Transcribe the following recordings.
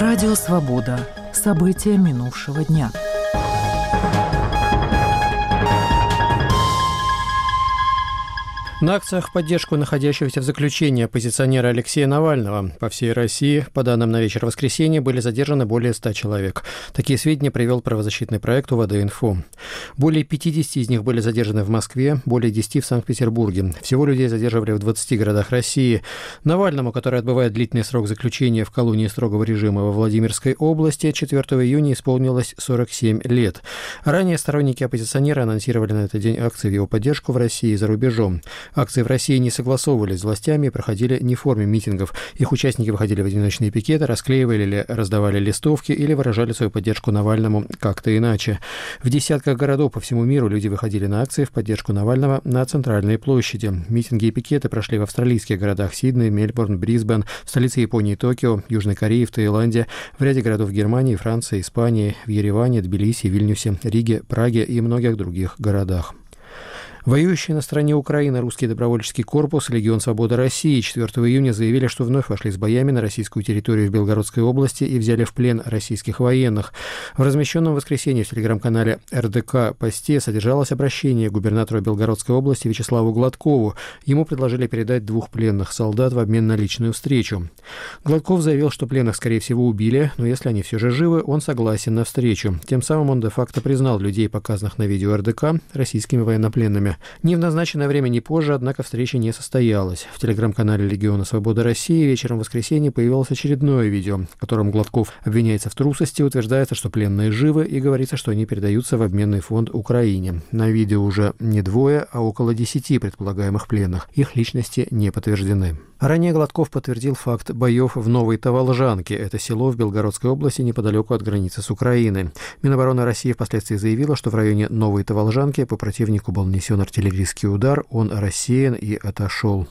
Радио «Свобода». События минувшего дня. На акциях в поддержку находящегося в заключении оппозиционера Алексея Навального по всей России, по данным на вечер воскресенья, были задержаны более 100 человек. Такие сведения привел правозащитный проект УВД-Инфо. Более 50 из них были задержаны в Москве, более 10 в Санкт-Петербурге. Всего людей задерживали в 20 городах России. Навальному, который отбывает длительный срок заключения в колонии строгого режима во Владимирской области, 4 июня исполнилось 47 лет. Ранее сторонники оппозиционера анонсировали на этот день акции в его поддержку в России и за рубежом. Акции в России не согласовывались с властями и проходили не в форме митингов. Их участники выходили в одиночные пикеты, расклеивали или раздавали листовки или выражали свою поддержку Навальному как-то иначе. В десятках городов по всему миру люди выходили на акции в поддержку Навального на центральной площади. Митинги и пикеты прошли в австралийских городах Сидней, Мельбурн, Брисбен, в столице Японии Токио, Южной Корее, в Таиланде, в ряде городов Германии, Франции, Испании, в Ереване, Тбилиси, Вильнюсе, Риге, Праге и многих других городах. Воюющие на стороне Украины русский добровольческий корпус «Легион Свободы России» 4 июня заявили, что вновь вошли с боями на российскую территорию в Белгородской области и взяли в плен российских военных. В размещенном в воскресенье в телеграм-канале РДК посте содержалось обращение к губернатору Белгородской области Вячеславу Гладкову. Ему предложили передать 2 пленных солдат в обмен на личную встречу. Гладков заявил, что пленных, скорее всего, убили, но если они все же живы, он согласен на встречу. Тем самым он де-факто признал людей, показанных на видео РДК, российскими военнопленными. Ни в назначенное время, ни позже, однако, встреча не состоялась. В телеграм-канале Легиона Свободы России вечером в воскресенье появилось очередное видео, в котором Гладков обвиняется в трусости, утверждается, что пленные живы, и говорится, что они передаются в обменный фонд Украине. На видео уже не 2, а около 10 предполагаемых пленных. Их личности не подтверждены. Ранее Гладков подтвердил факт боев в Новой Таволжанке. Это село в Белгородской области неподалеку от границы с Украиной. Минобороны России впоследствии заявила, что в районе Новой Таволжанки по противнику был нанесен артиллерийский удар, он рассеян и отошел.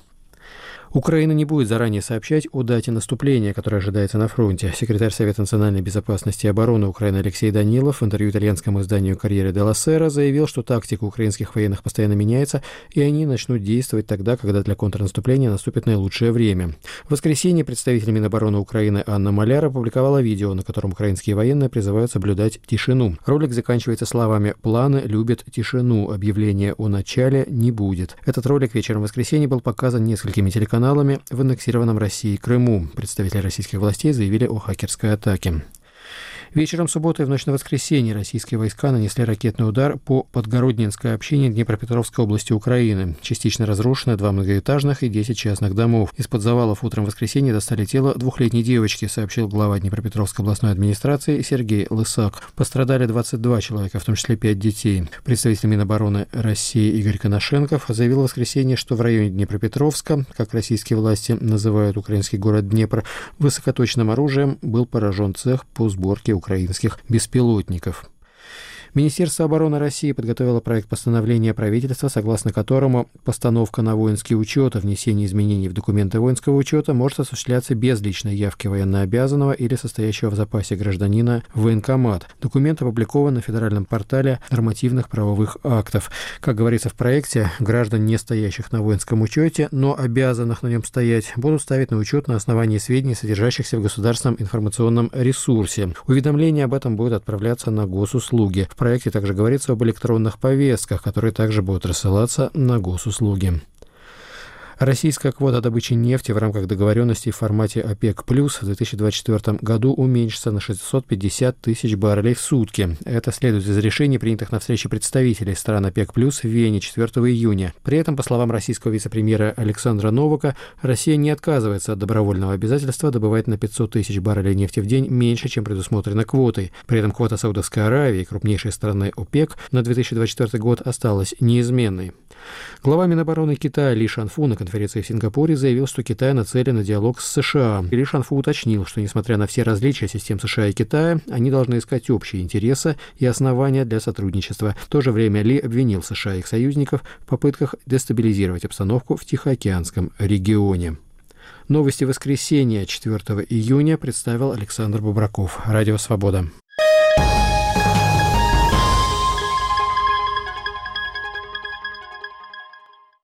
Украина не будет заранее сообщать о дате наступления, которая ожидается на фронте. Секретарь Совета национальной безопасности и обороны Украины Алексей Данилов в интервью итальянскому изданию «Корьере делла Сера» заявил, что тактика украинских военных постоянно меняется, и они начнут действовать тогда, когда для контрнаступления наступит наилучшее время. В воскресенье представитель Минобороны Украины Анна Маляр опубликовала видео, на котором украинские военные призывают соблюдать тишину. Ролик заканчивается словами «Планы любят тишину, объявления о начале не будет». Этот ролик вечером в воскресенье был показан несколькими телеканалами в аннексированном Россией Крыму. Представители российских властей заявили о хакерской атаке. Вечером субботы и в ночь на воскресенье российские войска нанесли ракетный удар по Подгородненской общине Днепропетровской области Украины. Частично разрушены 2 многоэтажных и 10 частных домов. Из-под завалов утром в воскресенье достали тело 2-летней девочки, сообщил глава Днепропетровской областной администрации Сергей Лысак. Пострадали 22 человека, в том числе 5 детей. Представитель Минобороны России Игорь Коношенков заявил в воскресенье, что в районе Днепропетровска, как российские власти называют украинский город Днепр, высокоточным оружием был поражен цех по сборке украинских беспилотников. Министерство обороны России подготовило проект постановления правительства, согласно которому постановка на воинский учет о внесении изменений в документы воинского учета может осуществляться без личной явки военнообязанного или состоящего в запасе гражданина в военкомат. Документ опубликован на федеральном портале нормативных правовых актов. Как говорится в проекте, граждан, не стоящих на воинском учете, но обязанных на нем стоять, будут ставить на учет на основании сведений, содержащихся в государственном информационном ресурсе. Уведомление об этом будет отправляться на госуслуги. В проекте также говорится об электронных повестках, которые также будут рассылаться на госуслуги. Российская квота добычи нефти в рамках договоренностей в формате ОПЕК+ в 2024 году уменьшится на 650 тысяч баррелей в сутки. Это следует из решений, принятых на встрече представителей стран ОПЕК+ в Вене 4 июня. При этом, по словам российского вице-премьера Александра Новака, Россия не отказывается от добровольного обязательства добывать на 500 тысяч баррелей нефти в день меньше, чем предусмотрено квотой. При этом квота Саудовской Аравии, крупнейшей страны ОПЕК, на 2024 год осталась неизменной. Глава Минобороны Китая Ли Шанфу на конференции в Сингапуре заявил, что Китай нацелен на диалог с США. Ли Шанфу уточнил, что, несмотря на все различия систем США и Китая, они должны искать общие интересы и основания для сотрудничества. В то же время Ли обвинил США и их союзников в попытках дестабилизировать обстановку в Тихоокеанском регионе. Новости воскресенья 4 июня представил Александр Бубраков. Радио «Свобода».